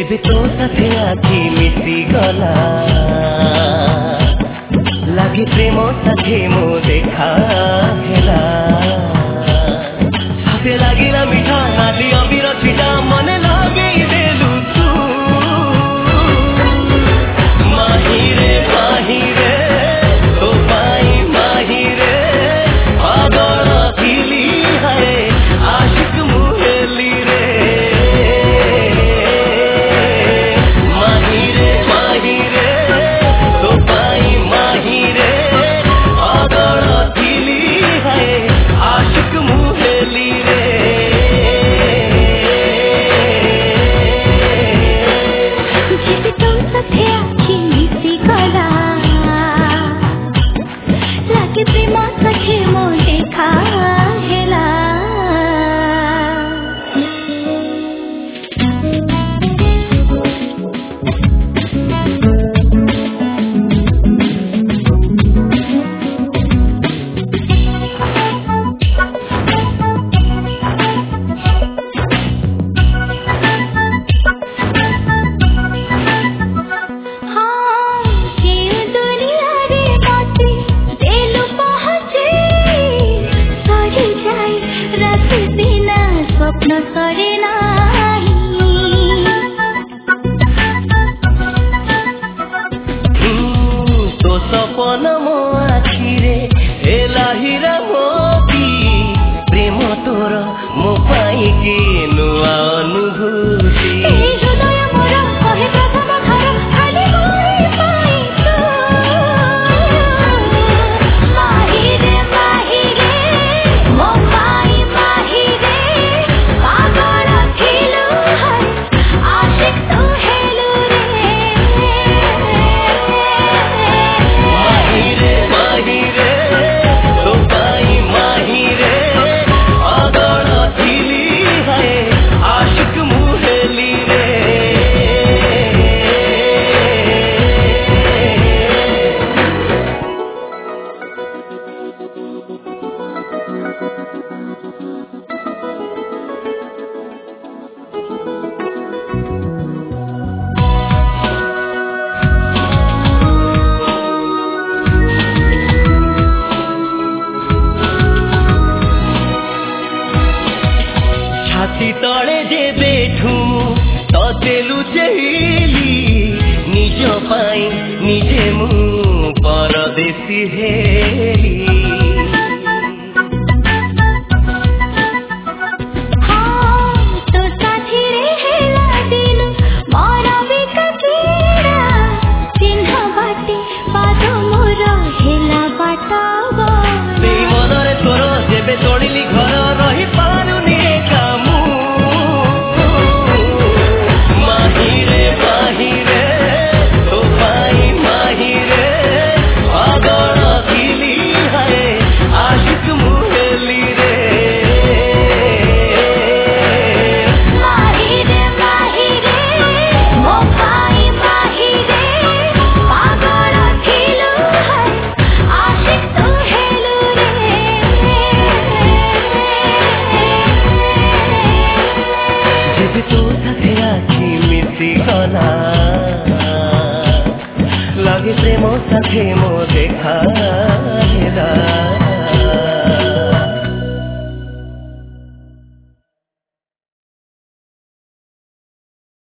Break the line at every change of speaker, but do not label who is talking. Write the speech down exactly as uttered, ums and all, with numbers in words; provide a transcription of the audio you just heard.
जेबे तो साथे आखि मिसी गला लागे प्रेम साथे मो देखा हेला साथे लागिला मिठा नाली अबीर छिटा मने लागे देलु तू माही रे माही रे तो पाई माही रे पागल थिली है आशिक मुहेली रे माही रे माही रे तो पाई माही रे पागल थिली है आशिक मुहेली रे
जेबे तो साथे आखि मिसी गला लागे प्रेम साथे मो देखा हेला स्वप्न करे नाही
तो सपन मो आखिरे हेला हीरा मोती प्रेम तोर मो पाई कि नुआ अनुभूति
ए हृदय मोर कहे प्रथम घर खाली मोहि पाई तू माही रे माही रे मो पाई माही रे पागल थिलु है आशिक तू हेलु रे
माही रे माही रे तो पाई माही रे पागल थिली है आशिक मुहेली रे छाती तले जे बैठू तते लुचेली निज पाई निजे मु परदेसी हेली
तो साथी रे हेला दिन मोर बिकटीरा चिन्ह बाटे पाद मोर हेला बाटा
सेई मनरे तोर जेबे तोड़िली घर रही पारुनी एका मु माही रे माही रे तो पाई माही रे पागल थिली है आशिक मुहेली रे
माही रे माही रे मो पाई माही रे पागल थिलु है आशिक तू हेलु रे
जेबे तो साथे आखि मिसी गला लागे प्रेम साथे मो देखा